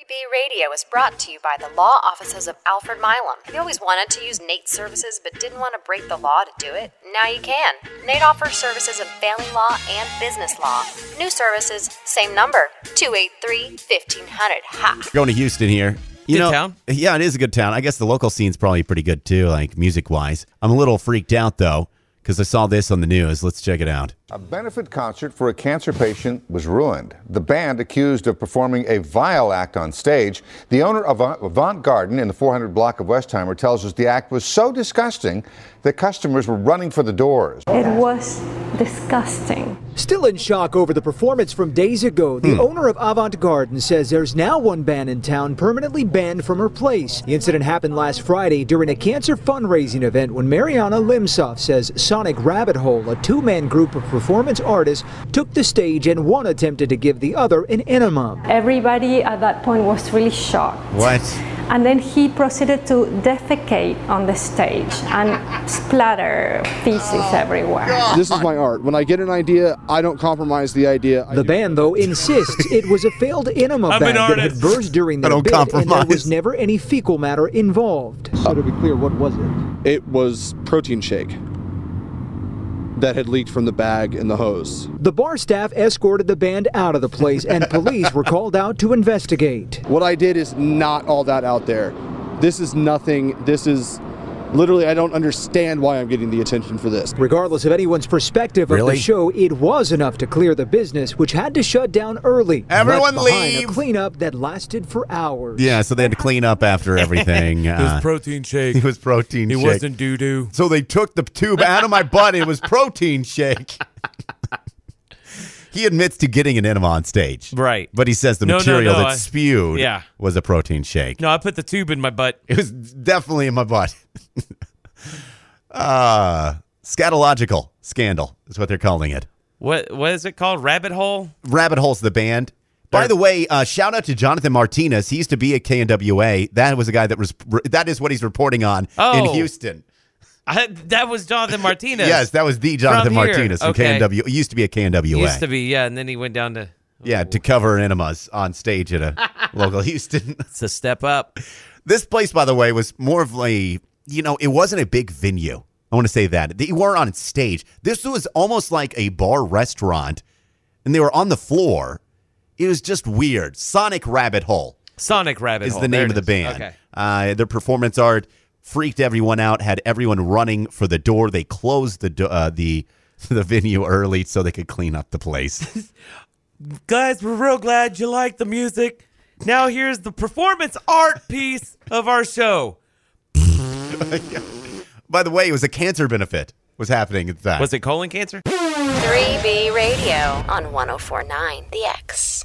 3B Radio is brought to you by the law offices of Alfred Milam. Have you always wanted to use Nate's services but didn't want to break the law to do it? Now you can. Nate offers services in family law and business law. New services, same number, 283-1500. Ha! Going to Houston here. Good town? Yeah, it is a good town. I guess the local scene's probably pretty good too, like music-wise. I'm a little freaked out, though, because I saw this on the news. Let's check it out. A benefit concert for a cancer patient was ruined. The band accused of performing a vile act on stage. The owner of Avant Garden in the 400 block of Westheimer tells us the act was so disgusting that customers were running for the doors. It was disgusting. Still in shock over the performance from days ago, the owner of Avant Garden says there's now one band in town permanently banned from her place. The incident happened last Friday during a cancer fundraising event when Mariana Limsoff says Sonic Rabbit Hole, a two-man group of performance artists, took the stage and one attempted to give the other an enema. Everybody at that point was really shocked. What? And then he proceeded to defecate on the stage and splatter feces everywhere. This is my art. When I get an idea, I don't compromise the idea. The band, though, insists it was a failed enema bag that had burst during the bit, and there was never any fecal matter involved. So to be clear, what was it? It was protein shake that had leaked from the bag in the hose. The bar staff escorted the band out of the place, and police were called out to investigate. What I did is not all that out there. This is nothing. This is literally, I don't understand why I'm getting the attention for this. Regardless of anyone's perspective of the show, it was enough to clear the business, which had to shut down early. Everyone left behind leave! A cleanup that lasted for hours. Yeah, so they had to clean up after everything. It was protein shake. It was protein shake. It wasn't doo-doo. So they took the tube out of my butt. It was protein shake. He admits to getting an enema on stage. Right. But he says the material that spewed was a protein shake. No, I put the tube in my butt. It was definitely in my butt. Scatological scandal is what they're calling it. What is it called? Rabbit Hole? Rabbit Hole's the band. By the way, shout out to Jonathan Martinez. He used to be at KNWA. That was a guy that is what he's reporting on in Houston. That was Jonathan Martinez. Yes, that was the Jonathan Martinez from KNW. He used to be at KNWA. Used to be, yeah, and then he went down to... to cover enemas on stage at a local Houston. It's a step up. This place, by the way, was more of it wasn't a big venue. I want to say that. They weren't on stage. This was almost like a bar restaurant, and they were on the floor. It was just weird. Sonic Rabbit Hole. Sonic Rabbit Hole is the name of the band. Okay. Their performance art freaked everyone out, had everyone running for the door. They closed the venue early so they could clean up the place. Guys, we're real glad you like the music. Now here's the performance art piece of our show. By the way, it was a cancer benefit was happening at that. Was it colon cancer? 3B Radio on 104.9 The X.